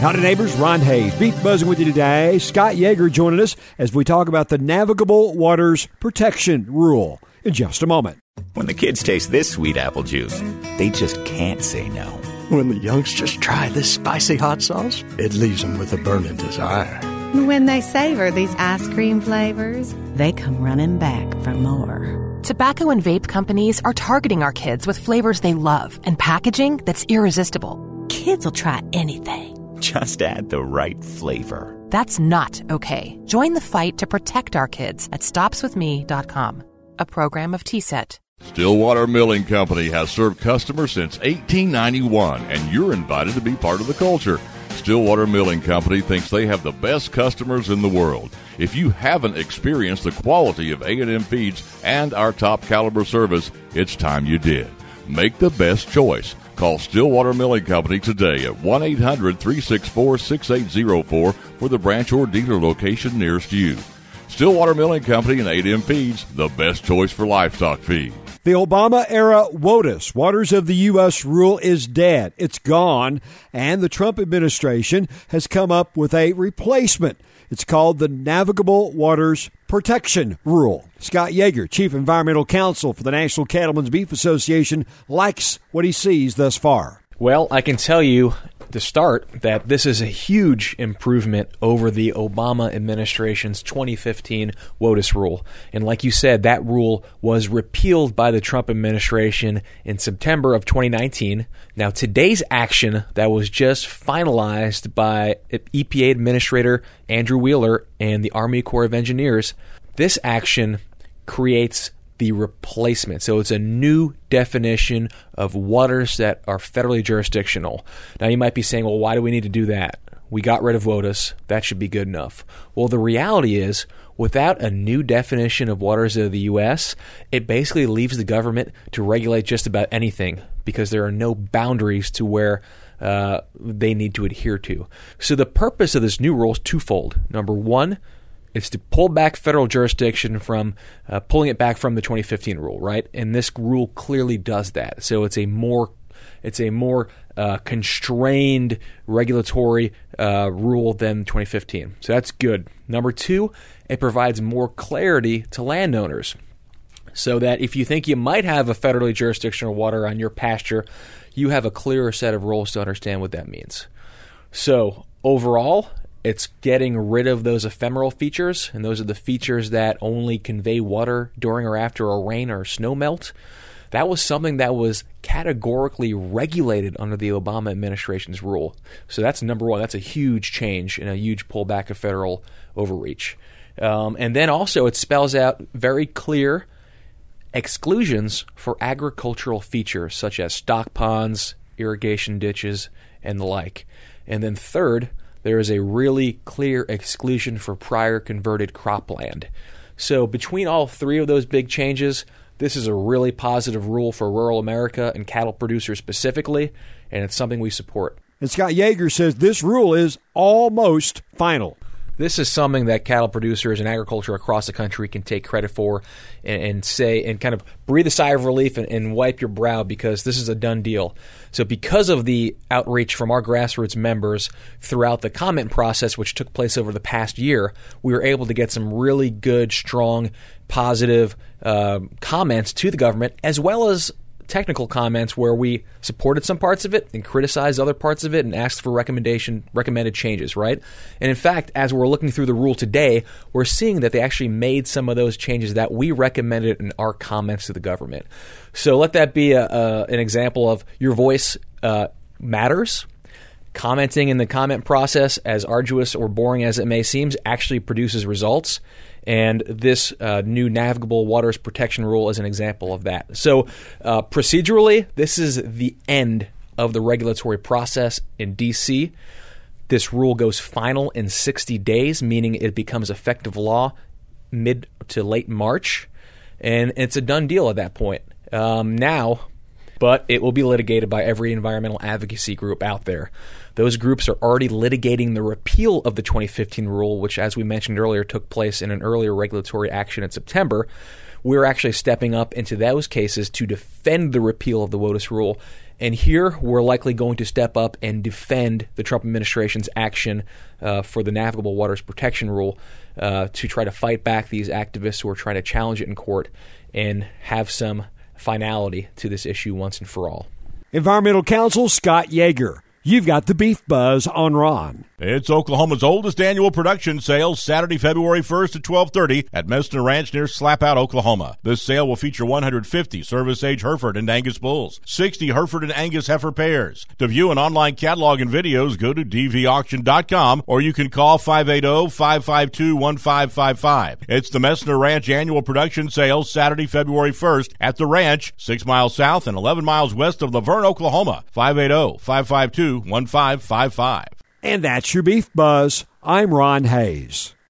Howdy, neighbors. Ron Hayes, Beef Buzzing with you today. Scott Yeager joining us as we talk about the Navigable Waters Protection Rule in just a moment. When the kids taste this sweet apple juice, they just can't say no. When the youngsters try this spicy hot sauce, it leaves them with a burning desire. When they savor these ice cream flavors, they come running back for more. Tobacco and vape companies are targeting our kids with flavors they love and packaging that's irresistible. Kids will try anything. Just add the right flavor. That's not okay. Join the fight to protect our kids at StopsWithMe.com, a program of TSET. Stillwater Milling Company has served customers since 1891, and you're invited to be part of the culture. Stillwater Milling Company thinks they have the best customers in the world. If you haven't experienced the quality of A&M feeds and our top caliber service, it's time you did. Make the best choice. Call Stillwater Milling Company today at 1-800-364-6804 for the branch or dealer location nearest you. Stillwater Milling Company and A&M Feeds, the best choice for livestock feed. The Obama-era WOTUS, Waters of the U.S. rule, is dead. It's gone, and the Trump administration has come up with a replacement. It's called the Navigable Waters Protection Rule. Scott Yeager, Chief Environmental Counsel for the National Cattlemen's Beef Association, likes what he sees thus far. Well, I can tell you to start that this is a huge improvement over the Obama administration's 2015 WOTUS rule. And like you said, that rule was repealed by the Trump administration in September of 2019. Now, today's action that was just finalized by EPA Administrator Andrew Wheeler and the Army Corps of Engineers, this action creates the replacement. So it's a new definition of waters that are federally jurisdictional. Now you might be saying, well, why do we need to do that? We got rid of WOTUS. That should be good enough. Well, the reality is, without a new definition of waters of the U.S., it basically leaves the government to regulate just about anything because there are no boundaries to where they need to adhere to. So the purpose of this new rule is twofold. Number one, it's to pull back federal jurisdiction from pulling it back from the 2015 rule, right? And this rule clearly does that. So it's a more constrained regulatory rule than 2015. So that's good. Number two, it provides more clarity to landowners, so that if you think you might have a federally jurisdictional water on your pasture, you have a clearer set of rules to understand what that means. So overall, it's getting rid of those ephemeral features, and those are the features that only convey water during or after a rain or snow melt. That was something that was categorically regulated under the Obama administration's rule. So that's number one. That's a huge change and a huge pullback of federal overreach. And then also it spells out very clear exclusions for agricultural features such as stock ponds, irrigation ditches, and the like. And then third, there is a really clear exclusion for prior converted cropland. So between all three of those big changes, this is a really positive rule for rural America and cattle producers specifically, and it's something we support. And Scott Yeager says this rule is almost final. This is something that cattle producers and agriculture across the country can take credit for and say and kind of breathe a sigh of relief and wipe your brow, because this is a done deal. So because of the outreach from our grassroots members throughout the comment process, which took place over the past year, we were able to get some really good, strong, positive comments to the government, as well as technical comments where we supported some parts of it and criticized other parts of it and asked for recommended changes, right? And in fact, as we're looking through the rule today, we're seeing that they actually made some of those changes that we recommended in our comments to the government. So let that be an example of your voice matters. Commenting in the comment process, as arduous or boring as it may seem, actually produces results. And this new Navigable Waters Protection Rule is an example of that. So procedurally, this is the end of the regulatory process in D.C. This rule goes final in 60 days, meaning it becomes effective law mid to late March. And it's a done deal at that point. But it will be litigated by every environmental advocacy group out there. Those groups are already litigating the repeal of the 2015 rule, which, as we mentioned earlier, took place in an earlier regulatory action in September. We're actually stepping up into those cases to defend the repeal of the WOTUS rule And here we're likely going to step up and defend the Trump administration's action for the Navigable Waters Protection Rule to try to fight back these activists who are trying to challenge it in court and have some finality to this issue once and for all. Environmental Counsel Scott Yeager. You've got the Beef Buzz on Ron. It's Oklahoma's oldest annual production sale, Saturday, February 1st at 12:30 at Messner Ranch near Slapout, Oklahoma. This sale will feature 150 service-age Hereford and Angus bulls, 60 Hereford and Angus heifer pairs. To view an online catalog and videos, go to dvauction.com or you can call 580-552-1555. It's the Messner Ranch annual production sale, Saturday, February 1st at the ranch, 6 miles south and 11 miles west of Laverne, Oklahoma. 580-552-1555. And that's your Beef Buzz. I'm Ron Hayes.